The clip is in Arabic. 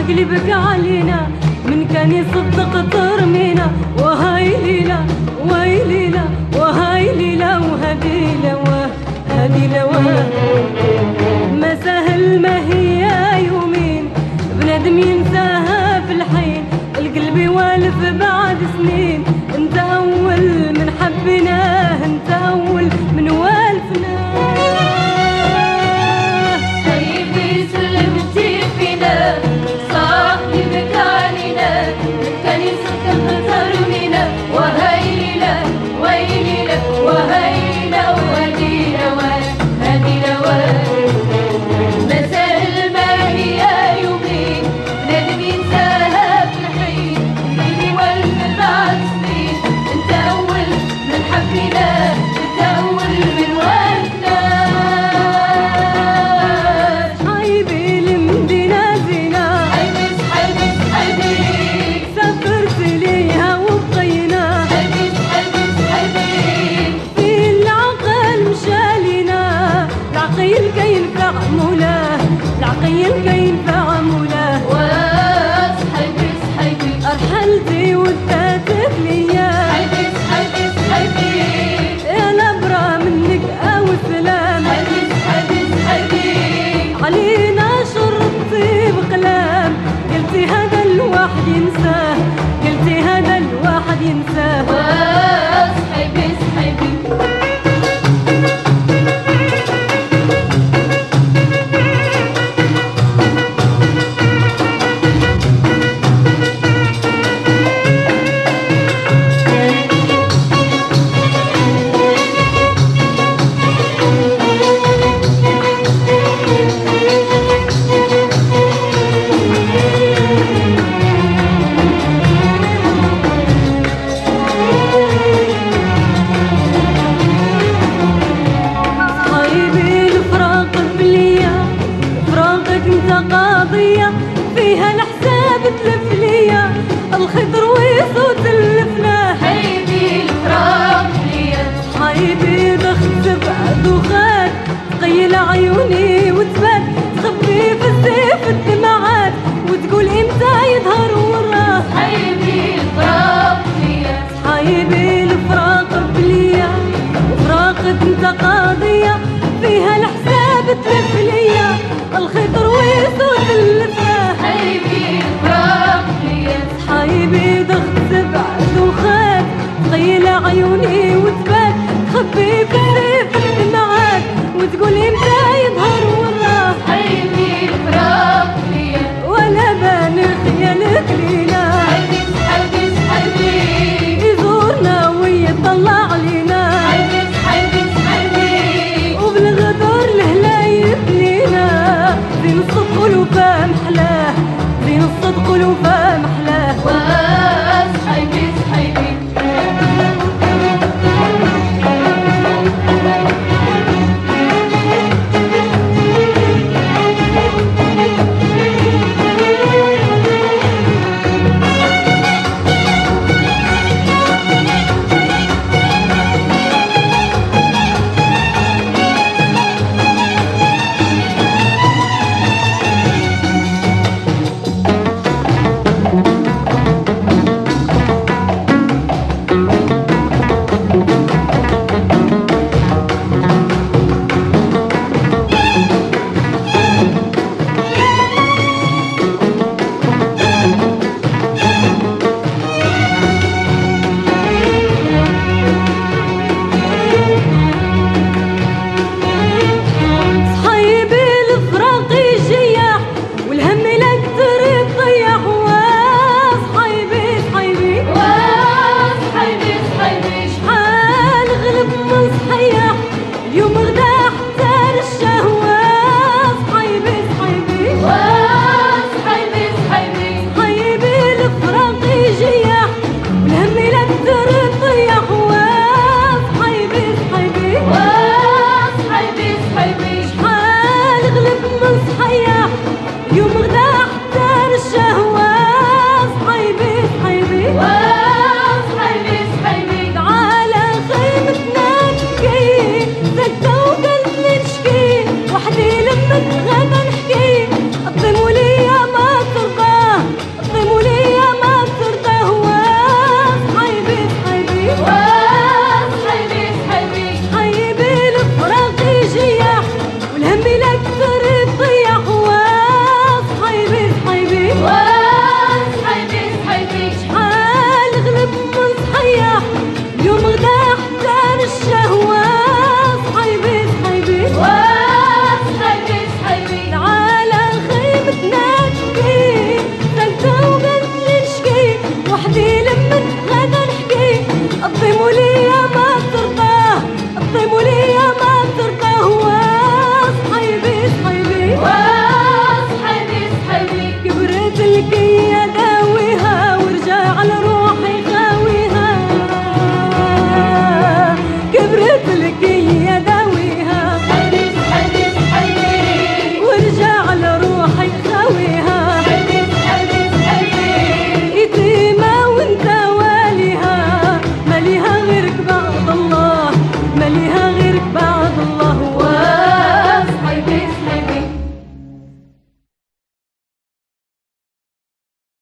قلبك علينا من كان يصدق ترمينا. وهاي ليلة وهاي ليلة وهاي ليلة وهذي لواه هذي لواه. ما سهل ما هي يومين بنادم ينساها في الحين. القلب يوالف بعد سنين. انت اول من حبناه انت اول من والفناه. حبيبي سلمتي فينا صاحبي مكاننا كان يسكن ترمينا. وهاي ليلة وهاي ليلة وهاي ليلة وهدي لواه هدي لواه. ما سهل ما هي يومين بنادم ينساها في الحين. قلبي والف بعد سنين. انت اول من حبينا انت اول من والفنا. حبيبي لمدينة زينة حبيس حبيس حبيس سافرت ليها وبقينا. حبيس حبيس حبيس في العقل مشالينا. العقيل كينفع مولاه العقيل كينفع مولاه. واس حبيس حبيس أرحلتي وادتك ليا. حبيس حبيس حبيس يا نبرة منك أو سلام. حبيس حبيس حبيس علينا شرطي بقلام. قلتي هذا الواحد ينساه قلتي هذا الواحد ينساه. واس حبيس حبيس حبيبي الفراق بليا فراقك انت قاضية. فيها الحساب تلف ليا الخضر ويسود الفلاح. حبيبي الفراق ليا حبيبي ضخت سبع دخان تقيل عيوني وتبات. تخبي في السيف الدمعات وتقول امتى يظهر وراه. حبيبي الفراق ليا حبيبي الفراق بليا وفراقك انت قاضية. فيها الحساب تلف ليا الخطر ويسود الفلاح. حبيبي الفراق ليا حبيبي ضغط سبع دخان تغيل عيوني وتبات. خبي في